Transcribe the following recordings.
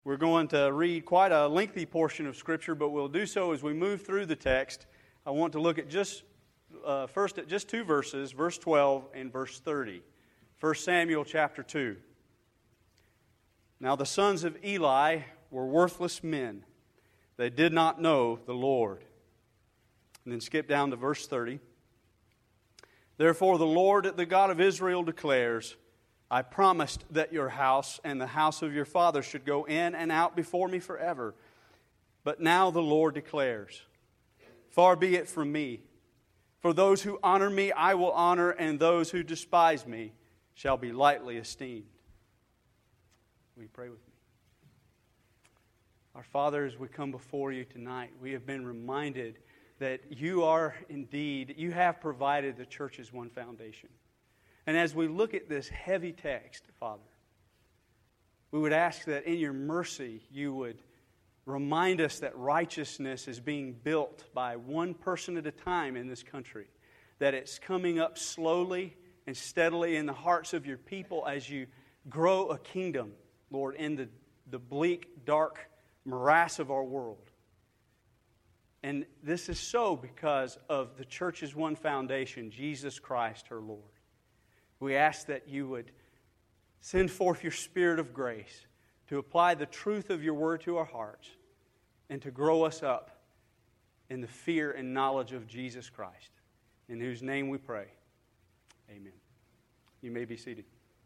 We're going to read quite a lengthy portion of Scripture, but we'll do so as we move through the text. I want to look at first at just two verses, verse 12 and verse 30. 1 Samuel chapter 2. Now the sons of Eli were worthless men. They did not know the Lord. And then skip down to verse 30. Therefore the Lord, the God of Israel, declares, I promised that your house and the house of your father should go in and out before me forever. But now the Lord declares, far be it from me. For those who honor me I will honor, and those who despise me shall be lightly esteemed. Will you pray with me? Our Father, as we come before you tonight, we have been reminded that you have provided the church's one foundation. And as we look at this heavy text, Father, we would ask that in your mercy you would remind us that righteousness is being built by one person at a time in this country, that it's coming up slowly and steadily in the hearts of your people as you grow a kingdom, Lord, in the bleak, dark morass of our world. And this is so because of the church's one foundation, Jesus Christ, her Lord. We ask that you would send forth your Spirit of grace to apply the truth of your word to our hearts and to grow us up in the fear and knowledge of Jesus Christ, in whose name we pray. Amen. You may be seated.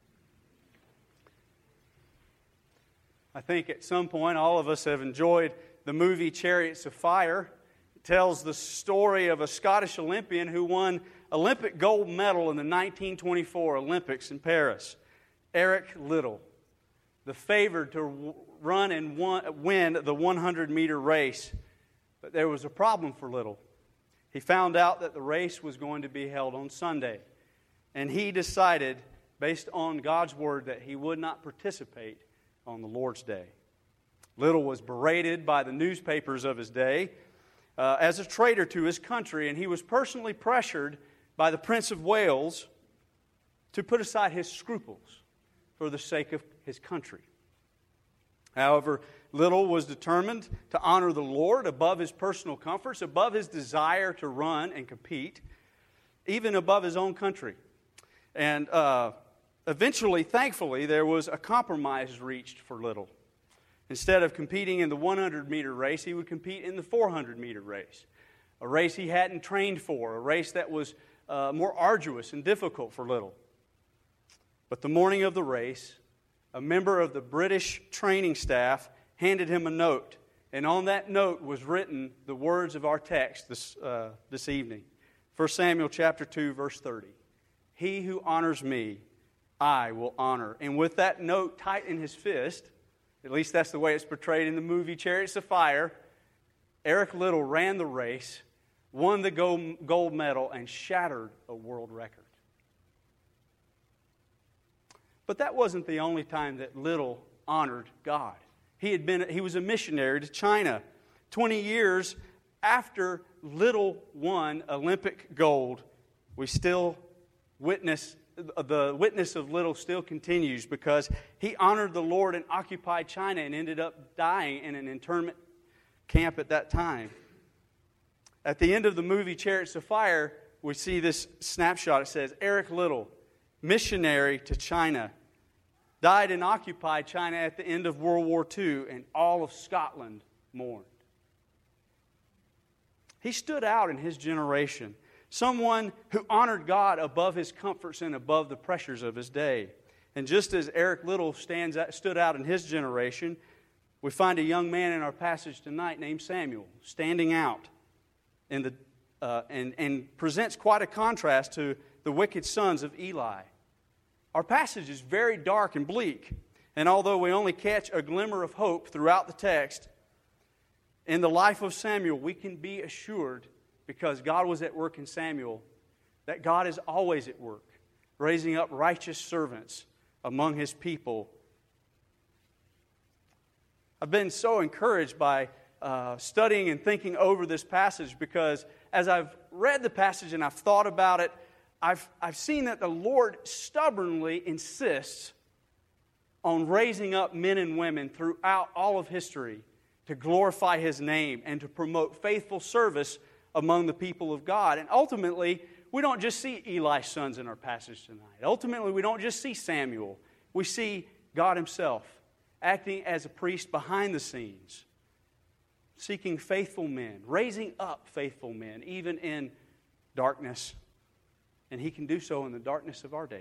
I think at some point all of us have enjoyed the movie Chariots of Fire. It tells the story of a Scottish Olympian who won Olympic gold medal in the 1924 Olympics in Paris. Eric Liddell, the favored to run and win the 100-meter race. But there was a problem for Liddell. He found out that the race was going to be held on Sunday. And he decided, based on God's word, that he would not participate on the Lord's Day. Liddell was berated by the newspapers of his day as a traitor to his country, and he was personally pressured by the Prince of Wales to put aside his scruples for the sake of his country. However, Liddell was determined to honor the Lord above his personal comforts, above his desire to run and compete, even above his own country. And eventually, thankfully, there was a compromise reached for Liddell. Instead of competing in the 100-meter race, he would compete in the 400-meter race, a race he hadn't trained for, a race that was more arduous and difficult for Liddell. But the morning of the race, a member of the British training staff handed him a note, and on that note was written the words of our text this evening. 1 Samuel chapter 2, verse 30. He who honors me, I will honor. And with that note tight in his fist, at least that's the way it's portrayed in the movie Chariots of Fire, Eric Liddell ran the race, won the gold medal, and shattered a world record. But that wasn't the only time that Liddell honored God. He was a missionary to China. 20 years after Liddell won Olympic gold, we still the witness of Liddell still continues because he honored the Lord in occupied China and ended up dying in an internment camp at that time. At the end of the movie Chariots of Fire, we see this snapshot. It says, Eric Liddell, missionary to China, died in occupied China at the end of World War II, and all of Scotland mourned. He stood out in his generation, someone who honored God above his comforts and above the pressures of his day. And just as Eric Liddell stood out in his generation, we find a young man in our passage tonight named Samuel standing out and presents quite a contrast to the wicked sons of Eli. Our passage is very dark and bleak, and although we only catch a glimmer of hope throughout the text, in the life of Samuel, we can be assured, because God was at work in Samuel, that God is always at work, raising up righteous servants among His people. I've been so encouraged by studying and thinking over this passage, because as I've read the passage and I've thought about it, I've seen that the Lord stubbornly insists on raising up men and women throughout all of history to glorify His name and to promote faithful service among the people of God. And ultimately, we don't just see Eli's sons in our passage tonight. Ultimately, we don't just see Samuel. We see God Himself acting as a priest behind the scenes, seeking faithful men, raising up faithful men, even in darkness. And He can do so in the darkness of our days.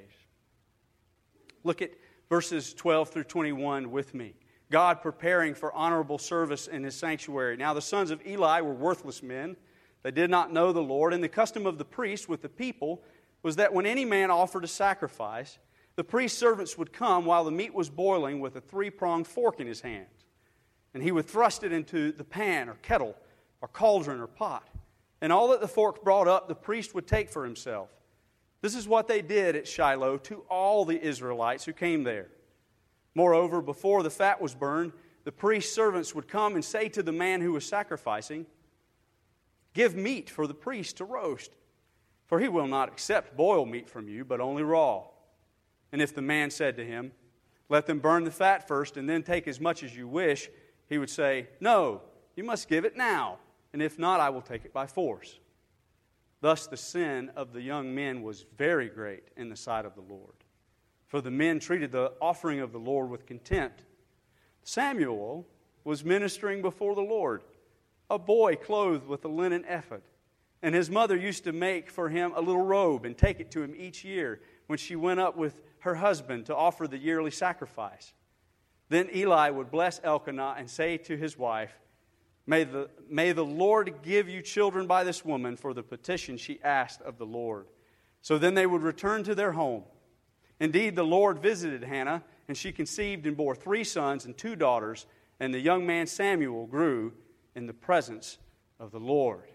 Look at verses 12 through 21 with me. God preparing for honorable service in His sanctuary. Now the sons of Eli were worthless men. They did not know the Lord. And the custom of the priest with the people was that when any man offered a sacrifice, the priest's servants would come while the meat was boiling with a 3-pronged fork in his hand. And he would thrust it into the pan or kettle or cauldron or pot. And all that the fork brought up, the priest would take for himself. This is what they did at Shiloh to all the Israelites who came there. Moreover, before the fat was burned, the priest's servants would come and say to the man who was sacrificing, "Give meat for the priest to roast, for he will not accept boiled meat from you, but only raw." And if the man said to him, "Let them burn the fat first and then take as much as you wish," he would say, "No, you must give it now, and if not, I will take it by force." Thus the sin of the young men was very great in the sight of the Lord, for the men treated the offering of the Lord with contempt. Samuel was ministering before the Lord, a boy clothed with a linen ephod, and his mother used to make for him a little robe and take it to him each year when she went up with her husband to offer the yearly sacrifice. Then Eli would bless Elkanah and say to his wife, May the Lord give you children by this woman for the petition she asked of the Lord." So then they would return to their home. Indeed, the Lord visited Hannah, and she conceived and bore 3 sons and 2 daughters, and the young man Samuel grew in the presence of the Lord.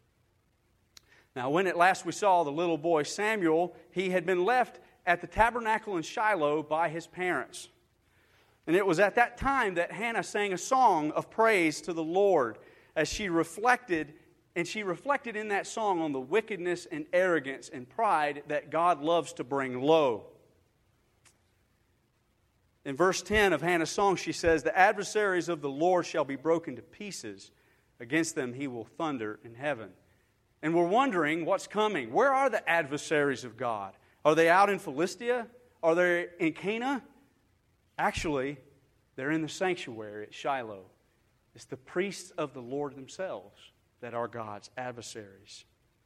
Now, when at last we saw the little boy Samuel, he had been left at the tabernacle in Shiloh by his parents. And it was at that time that Hannah sang a song of praise to the Lord as she reflected in that song on the wickedness and arrogance and pride that God loves to bring low. In verse 10 of Hannah's song, she says, "The adversaries of the Lord shall be broken to pieces. Against them He will thunder in heaven." And we're wondering what's coming. Where are the adversaries of God? Are they out in Philistia? Are they in Canaan? Actually, they're in the sanctuary at Shiloh. It's the priests of the Lord themselves that are God's adversaries.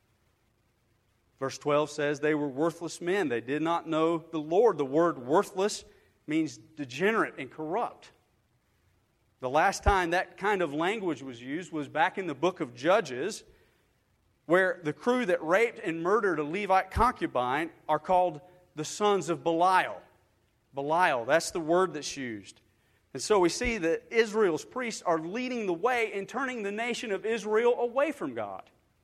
Verse 12 says they were worthless men. They did not know the Lord. The word worthless means degenerate and corrupt. The last time that kind of language was used was back in the book of Judges, where the crew that raped and murdered a Levite concubine are called the sons of Belial. Belial, that's the word that's used. And so we see that Israel's priests are leading the way in turning the nation of Israel away from God.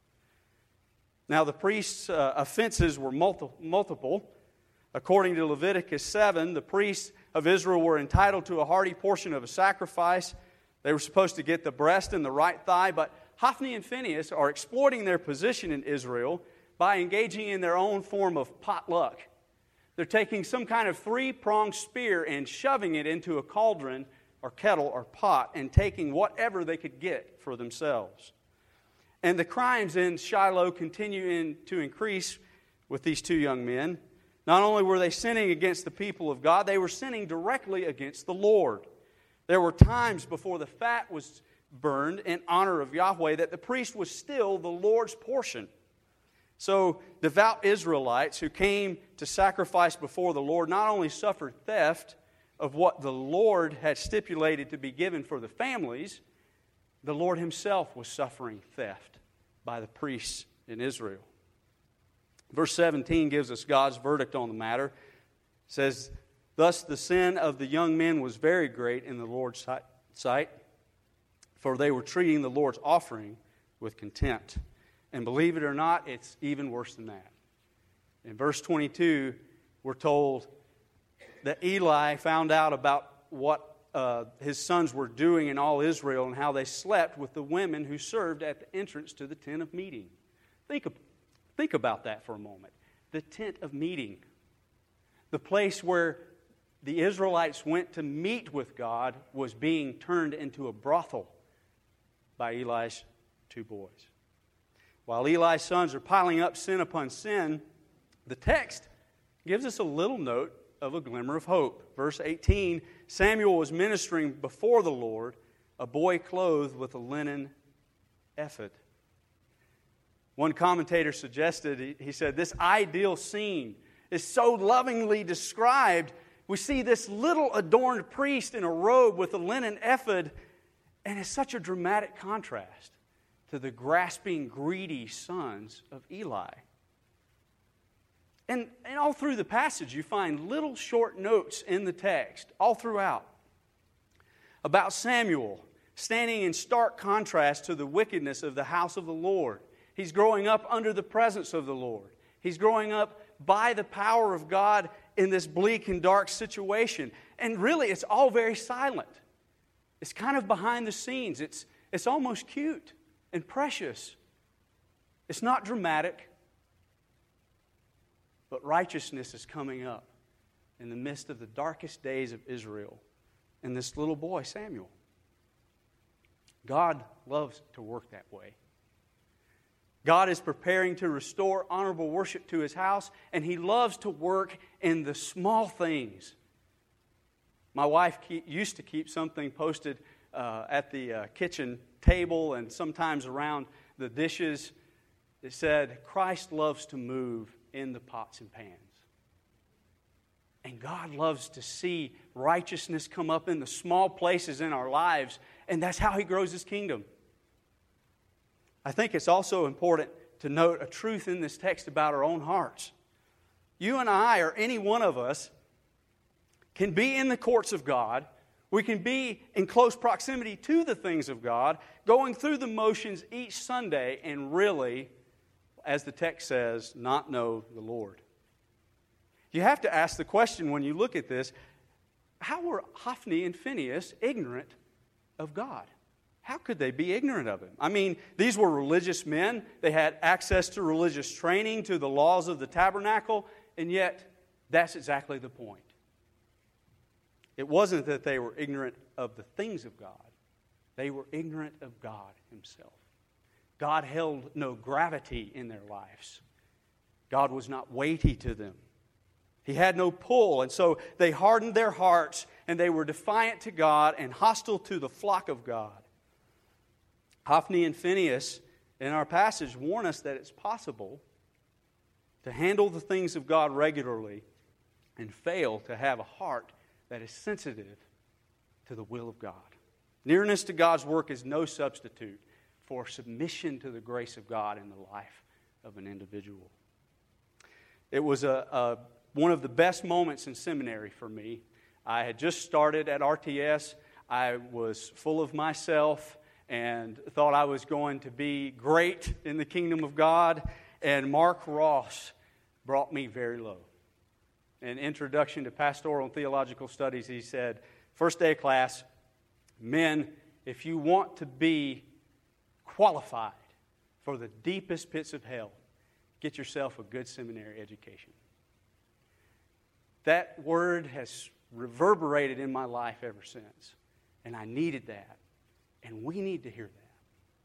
Now the priests' offenses were multiple. According to Leviticus 7, the priests of Israel were entitled to a hearty portion of a sacrifice. They were supposed to get the breast and the right thigh, but Hophni and Phinehas are exploiting their position in Israel by engaging in their own form of potluck. They're taking some kind of 3-pronged spear and shoving it into a cauldron or kettle or pot and taking whatever they could get for themselves. And the crimes in Shiloh continue to increase with these 2 young men. Not only were they sinning against the people of God, they were sinning directly against the Lord. There were times before the fat was burned in honor of Yahweh that the priest was still the Lord's portion. So devout Israelites who came to sacrifice before the Lord not only suffered theft of what the Lord had stipulated to be given for the families, the Lord Himself was suffering theft by the priests in Israel. Verse 17 gives us God's verdict on the matter. It says, "Thus the sin of the young men was very great in the Lord's sight, for they were treating the Lord's offering with contempt." And believe it or not, it's even worse than that. In verse 22, we're told that Eli found out about what his sons were doing in all Israel and how they slept with the women who served at the entrance to the tent of meeting. Think about that for a moment. The tent of meeting. The place where the Israelites went to meet with God was being turned into a brothel by Eli's two boys. While Eli's sons are piling up sin upon sin, the text gives us a little note of a glimmer of hope. Verse 18, Samuel was ministering before the Lord, a boy clothed with a linen ephod. One commentator suggested, he said, this ideal scene is so lovingly described. We see this little adorned priest in a robe with a linen ephod, and it's such a dramatic contrast to the grasping, greedy sons of Eli. And all through the passage, you find little short notes in the text, all throughout, about Samuel standing in stark contrast to the wickedness of the house of the Lord. He's growing up under the presence of the Lord. He's growing up by the power of God in this bleak and dark situation. And really, it's all very silent. It's kind of behind the scenes. It's almost cute and precious. It's not dramatic. But righteousness is coming up in the midst of the darkest days of Israel in this little boy, Samuel. God loves to work that way. God is preparing to restore honorable worship to His house, and He loves to work in the small things. My wife used to keep something posted at the kitchen table and sometimes around the dishes. It said, Christ loves to move in the pots and pans. And God loves to see righteousness come up in the small places in our lives, and that's how He grows His kingdom. I think it's also important to note a truth in this text about our own hearts. You and I, or any one of us, can be in the courts of God. We can be in close proximity to the things of God, going through the motions each Sunday, and really, as the text says, not know the Lord. You have to ask the question when you look at this, how were Hophni and Phinehas ignorant of God? How could they be ignorant of Him? I mean, these were religious men. They had access to religious training, to the laws of the tabernacle, and yet that's exactly the point. It wasn't that they were ignorant of the things of God. They were ignorant of God Himself. God held no gravity in their lives. God was not weighty to them. He had no pull, and so they hardened their hearts, and they were defiant to God and hostile to the flock of God. Hophni and Phinehas, in our passage, warn us that it's possible to handle the things of God regularly and fail to have a heart that is sensitive to the will of God. Nearness to God's work is no substitute for submission to the grace of God in the life of an individual. It was one of the best moments in seminary for me. I had just started at RTS. I was full of myself and thought I was going to be great in the kingdom of God. And Mark Ross brought me very low. In Introduction to Pastoral and Theological Studies, he said, first day of class, men, if you want to be qualified for the deepest pits of hell, get yourself a good seminary education. That word has reverberated in my life ever since. And I needed that. And we need to hear that.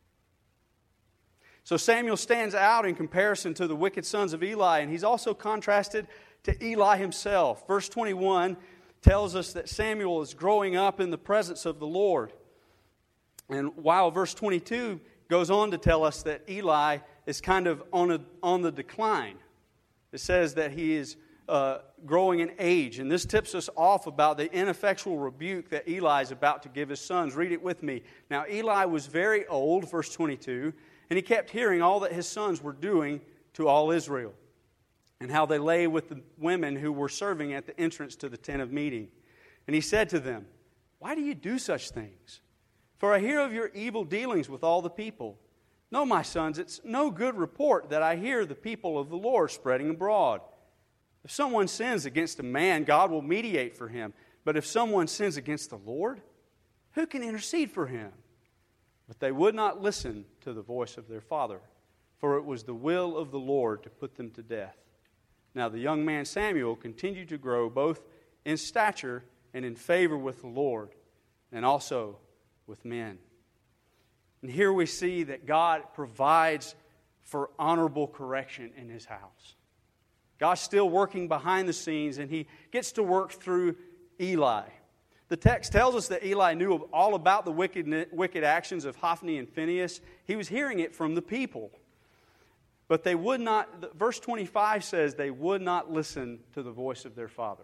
So Samuel stands out in comparison to the wicked sons of Eli, and he's also contrasted to Eli himself. Verse 21 tells us that Samuel is growing up in the presence of the Lord. And while verse 22 goes on to tell us that Eli is kind of on the decline. It says that he is growing in age. And this tips us off about the ineffectual rebuke that Eli is about to give his sons. Read it with me. Now Eli was very old, verse 22, and he kept hearing all that his sons were doing to all Israel, and how they lay with the women who were serving at the entrance to the tent of meeting. And he said to them, "Why do you do such things? For I hear of your evil dealings with all the people. No, my sons, it's no good report that I hear the people of the Lord spreading abroad. If someone sins against a man, God will mediate for him. But if someone sins against the Lord, who can intercede for him?" But they would not listen to the voice of their father, for it was the will of the Lord to put them to death. Now the young man Samuel continued to grow both in stature and in favor with the Lord and also with men. And here we see that God provides for honorable correction in His house. God's still working behind the scenes, and He gets to work through Eli. The text tells us that Eli knew all about the wicked actions of Hophni and Phinehas. He was hearing it from the people. But they would not, verse 25 says, they would not listen to the voice of their father.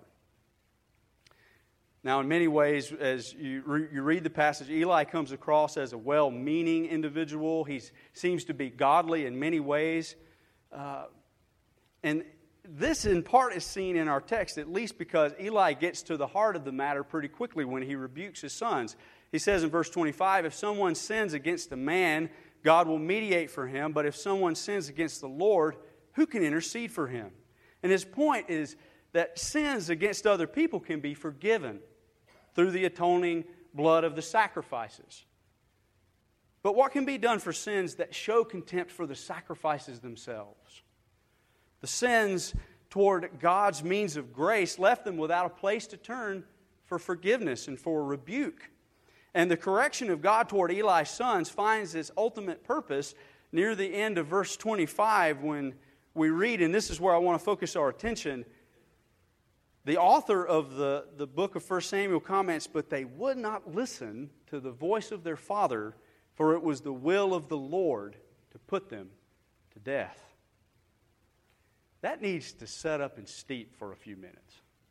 Now, in many ways, as you read the passage, Eli comes across as a well-meaning individual. He seems to be godly in many ways. And this, in part, is seen in our text, at least because Eli gets to the heart of the matter pretty quickly when he rebukes his sons. He says in verse 25, if someone sins against a man, God will mediate for him. But if someone sins against the Lord, who can intercede for him? And his point is that sins against other people can be forgiven through the atoning blood of the sacrifices. But what can be done for sins that show contempt for the sacrifices themselves? The sins toward God's means of grace left them without a place to turn for forgiveness and for rebuke. And the correction of God toward Eli's sons finds its ultimate purpose near the end of verse 25 when we read, and this is where I want to focus our attention. The author of the book of 1 Samuel comments, but they would not listen to the voice of their father, for it was the will of the Lord to put them to death. That needs to set up and steep for a few minutes.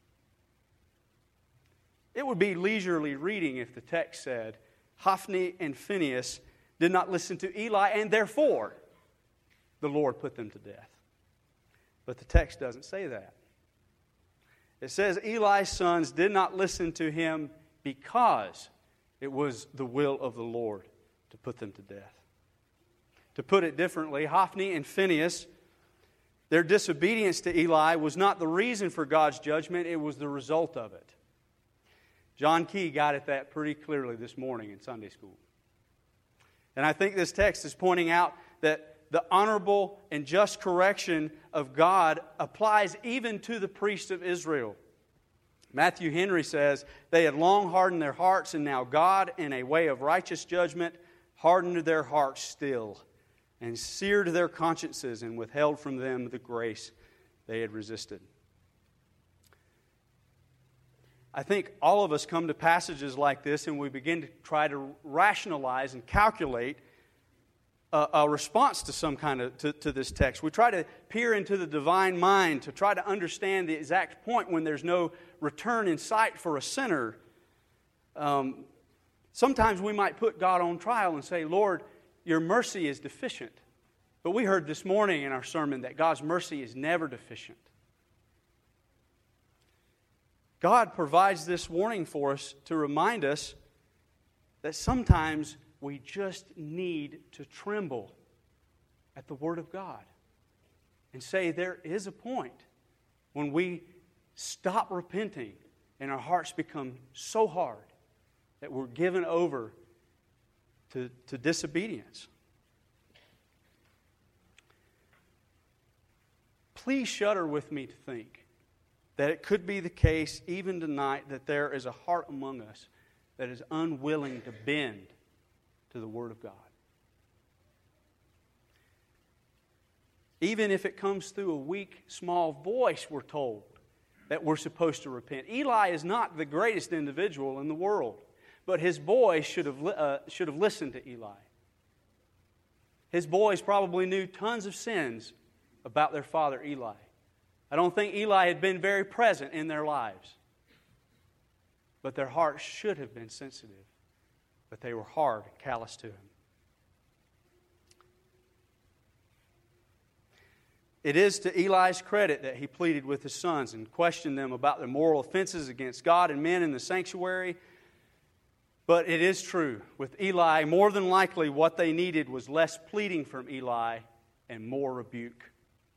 It would be leisurely reading if the text said, Hophni and Phinehas did not listen to Eli, and therefore the Lord put them to death. But the text doesn't say that. It says Eli's sons did not listen to him because it was the will of the Lord to put them to death. To put it differently, Hophni and Phinehas, their disobedience to Eli was not the reason for God's judgment, it was the result of it. John Key got at that pretty clearly this morning in Sunday school. And I think this text is pointing out that the honorable and just correction of God applies even to the priests of Israel. Matthew Henry says, they had long hardened their hearts, and now God, in a way of righteous judgment, hardened their hearts still, and seared their consciences, and withheld from them the grace they had resisted. I think all of us come to passages like this, and we begin to try to rationalize and calculate a response to some kind of to this text. We try to peer into the divine mind to try to understand the exact point when there's no return in sight for a sinner. Sometimes we might put God on trial and say, Lord, your mercy is deficient. But we heard this morning in our sermon that God's mercy is never deficient. God provides this warning for us to remind us that sometimes we just need to tremble at the Word of God and say there is a point when we stop repenting and our hearts become so hard that we're given over to disobedience. Please shudder with me to think that it could be the case even tonight that there is a heart among us that is unwilling to bend to the Word of God. Even if it comes through a weak, small voice, we're told that we're supposed to repent. Eli is not the greatest individual in the world, but his boys should have listened to Eli. His boys probably knew tons of sins about their father Eli. I don't think Eli had been very present in their lives, but their hearts should have been sensitive. But they were hard and callous to him. It is to Eli's credit that he pleaded with his sons and questioned them about their moral offenses against God and men in the sanctuary. But it is true, with Eli, more than likely what they needed was less pleading from Eli and more rebuke.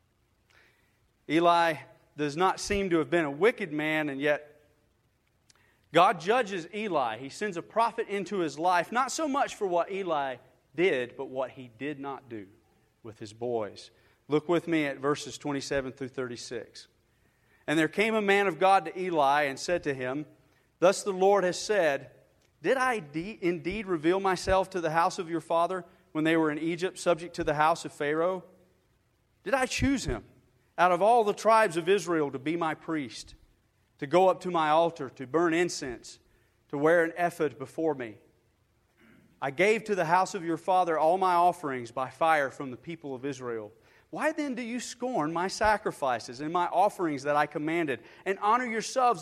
Eli does not seem to have been a wicked man, and yet God judges Eli. He sends a prophet into his life, not so much for what Eli did, but what he did not do with his boys. Look with me at verses 27 through 36. And there came a man of God to Eli and said to him, Thus the Lord has said, Did I indeed reveal myself to the house of your father when they were in Egypt, subject to the house of Pharaoh? Did I choose him out of all the tribes of Israel to be my priest, to go up to my altar, to burn incense, to wear an ephod before me? I gave to the house of your father all my offerings by fire from the people of Israel. Why then do you scorn my sacrifices and my offerings that I commanded, and honor your sons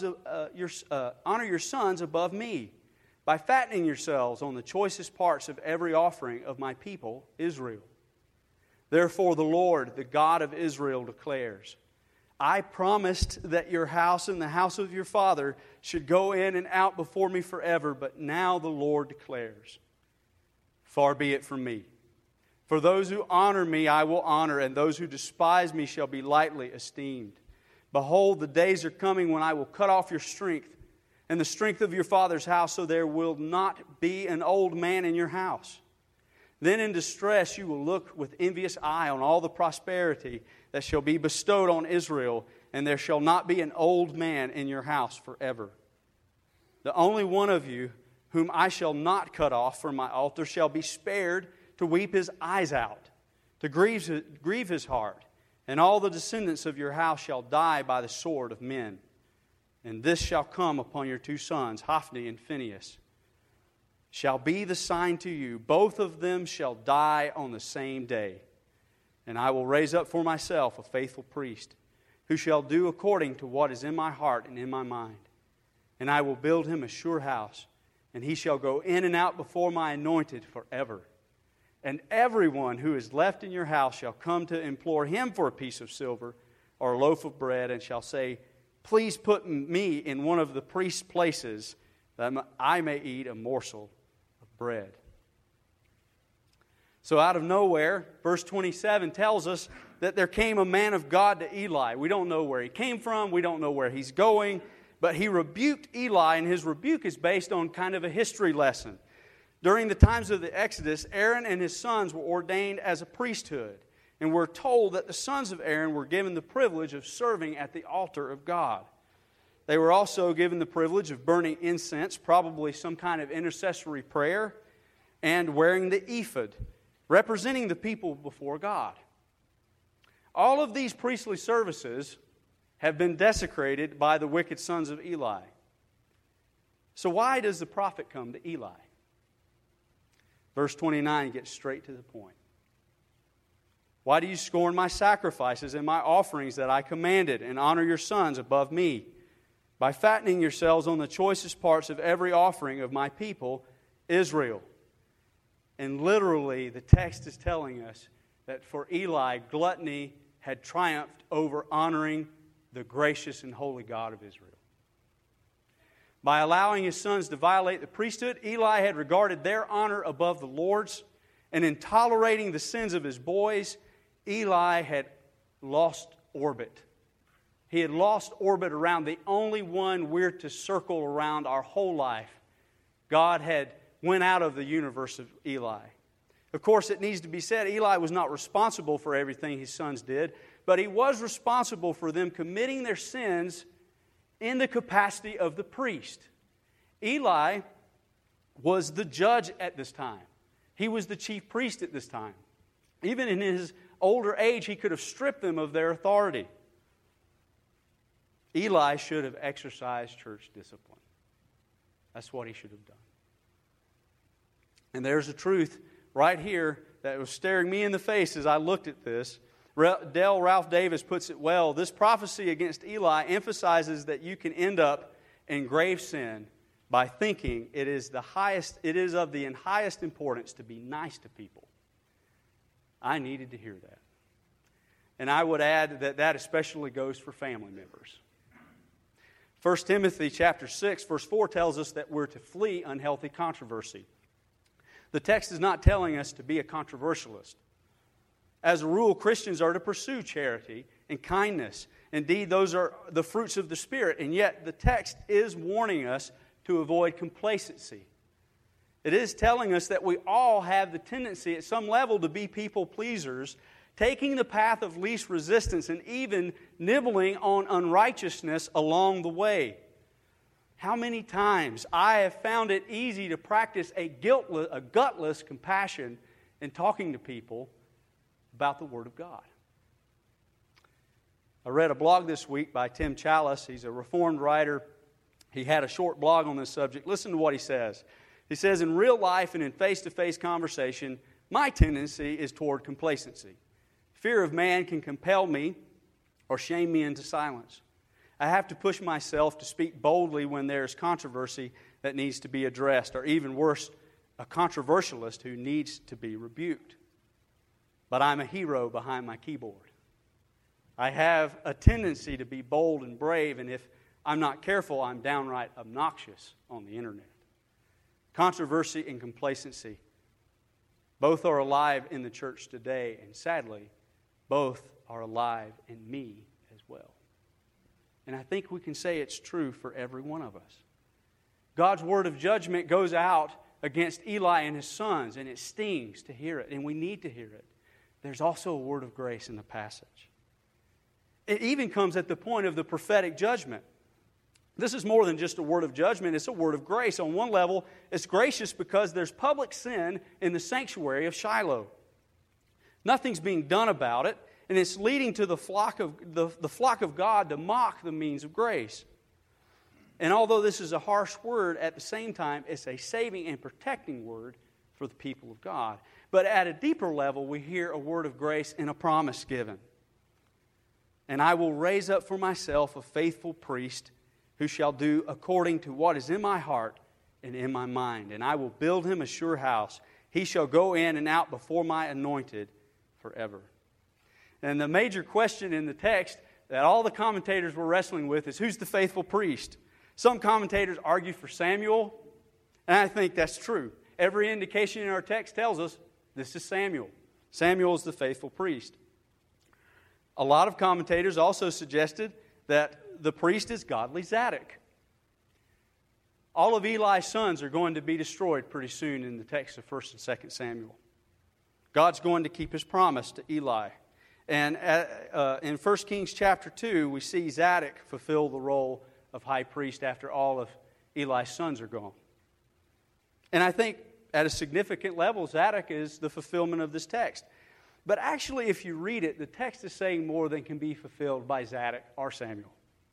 above me, by fattening yourselves on the choicest parts of every offering of my people Israel? Therefore the Lord, the God of Israel, declares, I promised that your house and the house of your father should go in and out before me forever, but now the Lord declares, Far be it from me. For those who honor me I will honor, and those who despise me shall be lightly esteemed. Behold, the days are coming when I will cut off your strength and the strength of your father's house, so there will not be an old man in your house. Then in distress you will look with envious eye on all the prosperity that shall be bestowed on Israel, and there shall not be an old man in your house forever. The only one of you whom I shall not cut off from my altar shall be spared to weep his eyes out, to grieve his heart, and all the descendants of your house shall die by the sword of men. And this shall come upon your two sons, Hophni and Phinehas, shall be the sign to you. Both of them shall die on the same day. And I will raise up for myself a faithful priest, who shall do according to what is in my heart and in my mind. And I will build him a sure house, and he shall go in and out before my anointed forever. And everyone who is left in your house shall come to implore him for a piece of silver or a loaf of bread, and shall say, Please put me in one of the priest's places, that I may eat a morsel of bread. So out of nowhere, verse 27 tells us that there came a man of God to Eli. We don't know where he came from. We don't know where he's going. But he rebuked Eli, and his rebuke is based on kind of a history lesson. During the times of the Exodus, Aaron and his sons were ordained as a priesthood. And we're told that the sons of Aaron were given the privilege of serving at the altar of God. They were also given the privilege of burning incense, probably some kind of intercessory prayer, and wearing the ephod, representing the people before God. All of these priestly services have been desecrated by the wicked sons of Eli. So why does the prophet come to Eli? Verse 29 gets straight to the point. Why do you scorn my sacrifices and my offerings that I commanded, and honor your sons above me, by fattening yourselves on the choicest parts of every offering of my people, Israel? And literally, the text is telling us that for Eli, gluttony had triumphed over honoring the gracious and holy God of Israel. By allowing his sons to violate the priesthood, Eli had regarded their honor above the Lord's, and in tolerating the sins of his boys, Eli had lost orbit. He had lost orbit around the only one we're to circle around our whole life. God had went out of the universe of Eli. Of course, it needs to be said, Eli was not responsible for everything his sons did, but he was responsible for them committing their sins in the capacity of the priest. Eli was the judge at this time. He was the chief priest at this time. Even in his older age, he could have stripped them of their authority. Eli should have exercised church discipline. That's what he should have done. And there's a truth right here that was staring me in the face as I looked at this. Ralph Davis puts it well. This prophecy against Eli emphasizes that you can end up in grave sin by thinking it is of the highest importance to be nice to people. I needed to hear that. And I would add that especially goes for family members. 1 Timothy chapter 6, verse 4 tells us that we're to flee unhealthy controversy. The text is not telling us to be a controversialist. As a rule, Christians are to pursue charity and kindness. Indeed, those are the fruits of the Spirit. And yet, the text is warning us to avoid complacency. It is telling us that we all have the tendency at some level to be people pleasers, taking the path of least resistance and even nibbling on unrighteousness along the way. How many times I have found it easy to practice a gutless compassion in talking to people about the Word of God. I read a blog this week by Tim Challis. He's a Reformed writer. He had a short blog on this subject. Listen to what he says. He says, in real life and in face-to-face conversation, my tendency is toward complacency. Fear of man can compel me or shame me into silence. I have to push myself to speak boldly when there is controversy that needs to be addressed, or even worse, a controversialist who needs to be rebuked. But I'm a hero behind my keyboard. I have a tendency to be bold and brave, and if I'm not careful, I'm downright obnoxious on the internet. Controversy and complacency, both are alive in the church today, and sadly, both are alive in me as well. And I think we can say it's true for every one of us. God's word of judgment goes out against Eli and his sons, and it stings to hear it, and we need to hear it. There's also a word of grace in the passage. It even comes at the point of the prophetic judgment. This is more than just a word of judgment, it's a word of grace. On one level, it's gracious because there's public sin in the sanctuary of Shiloh. Nothing's being done about it, and it's leading to the flock of God to mock the means of grace. And although this is a harsh word, at the same time, it's a saving and protecting word for the people of God. But at a deeper level, we hear a word of grace and a promise given. And I will raise up for myself a faithful priest who shall do according to what is in my heart and in my mind. And I will build him a sure house. He shall go in and out before my anointed forever. And the major question in the text that all the commentators were wrestling with is, who's the faithful priest? Some commentators argue for Samuel, and I think that's true. Every indication in our text tells us this is Samuel. Samuel is the faithful priest. A lot of commentators also suggested that the priest is godly Zadok. All of Eli's sons are going to be destroyed pretty soon in the text of 1st and 2nd Samuel. God's going to keep his promise to Eli. And in 1 Kings chapter 2, we see Zadok fulfill the role of high priest after all of Eli's sons are gone. And I think at a significant level, Zadok is the fulfillment of this text. But actually, if you read it, the text is saying more than can be fulfilled by Zadok or Samuel.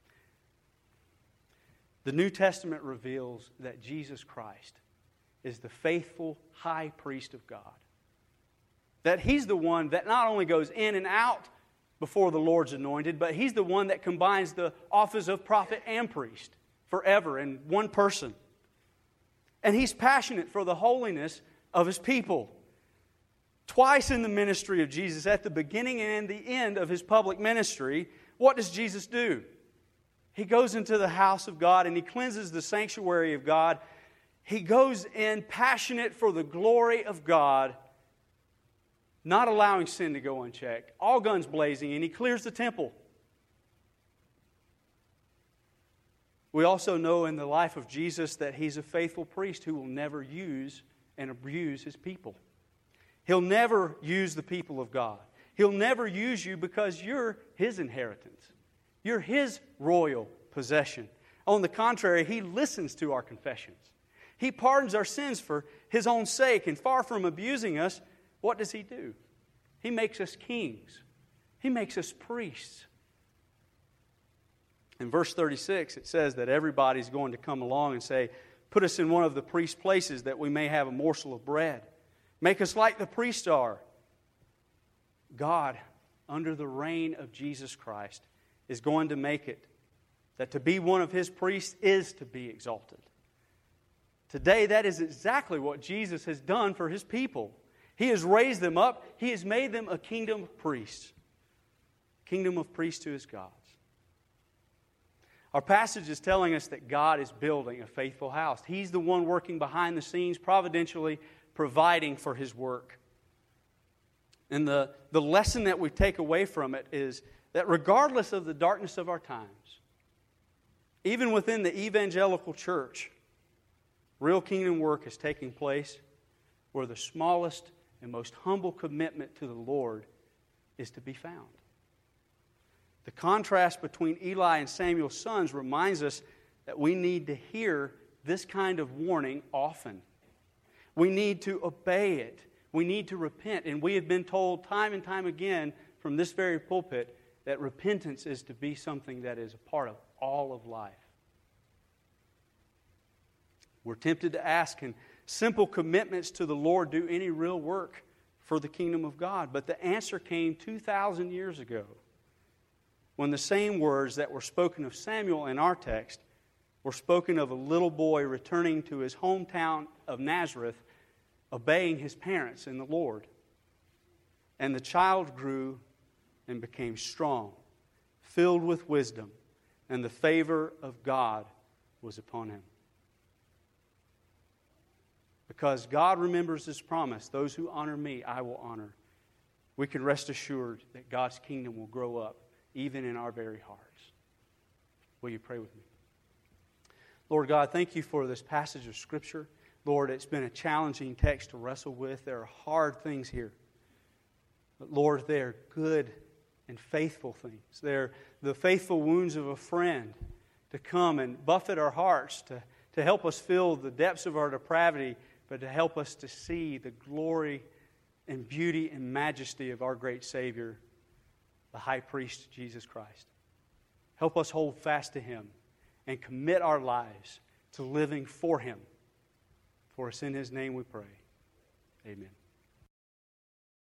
The New Testament reveals that Jesus Christ is the faithful high priest of God. That He's the one that not only goes in and out before the Lord's anointed, but He's the one that combines the office of prophet and priest forever in one person. And He's passionate for the holiness of His people. Twice in the ministry of Jesus, at the beginning and the end of His public ministry, what does Jesus do? He goes into the house of God and He cleanses the sanctuary of God. He goes in passionate for the glory of God, not allowing sin to go unchecked, all guns blazing, and He clears the temple. We also know in the life of Jesus that He's a faithful priest who will never use and abuse His people. He'll never use the people of God. He'll never use you because you're His inheritance. You're His royal possession. On the contrary, He listens to our confessions. He pardons our sins for His own sake, and far from abusing us, what does He do? He makes us kings. He makes us priests. In verse 36, it says that everybody's going to come along and say, put us in one of the priest's places that we may have a morsel of bread. Make us like the priests are. God, under the reign of Jesus Christ, is going to make it that to be one of His priests is to be exalted. Today, that is exactly what Jesus has done for His people. He has raised them up. He has made them a kingdom of priests. Kingdom of priests to His gods. Our passage is telling us that God is building a faithful house. He's the one working behind the scenes, providentially providing for His work. And the lesson that we take away from it is that regardless of the darkness of our times, even within the evangelical church, real kingdom work is taking place where the smallest and most humble commitment to the Lord is to be found. The contrast between Eli and Samuel's sons reminds us that we need to hear this kind of warning often. We need to obey it. We need to repent. And we have been told time and time again from this very pulpit that repentance is to be something that is a part of all of life. We're tempted to ask, can simple commitments to the Lord do any real work for the kingdom of God? But the answer came 2,000 years ago when the same words that were spoken of Samuel in our text were spoken of a little boy returning to his hometown of Nazareth, obeying his parents in the Lord. And the child grew and became strong, filled with wisdom, and the favor of God was upon him. Because God remembers His promise, those who honor me, I will honor. We can rest assured that God's kingdom will grow up even in our very hearts. Will you pray with me? Lord God, thank you for this passage of Scripture. Lord, it's been a challenging text to wrestle with. There are hard things here. But Lord, they are good and faithful things. They're the faithful wounds of a friend to come and buffet our hearts, to help us feel the depths of our depravity, but to help us to see the glory and beauty and majesty of our great Savior, the high priest, Jesus Christ. Help us hold fast to Him and commit our lives to living for Him. For it's in His name we pray. Amen.